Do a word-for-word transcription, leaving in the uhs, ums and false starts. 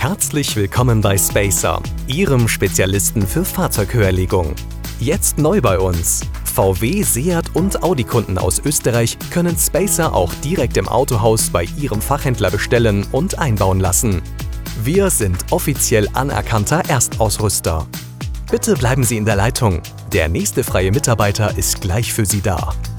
Herzlich willkommen bei Spacer, Ihrem Spezialisten für Fahrzeughörlegung. Jetzt neu bei uns. V W, Seat und Audi-Kunden aus Österreich können Spacer auch direkt im Autohaus bei ihrem Fachhändler bestellen und einbauen lassen. Wir sind offiziell anerkannter Erstausrüster. Bitte bleiben Sie in der Leitung. Der nächste freie Mitarbeiter ist gleich für Sie da.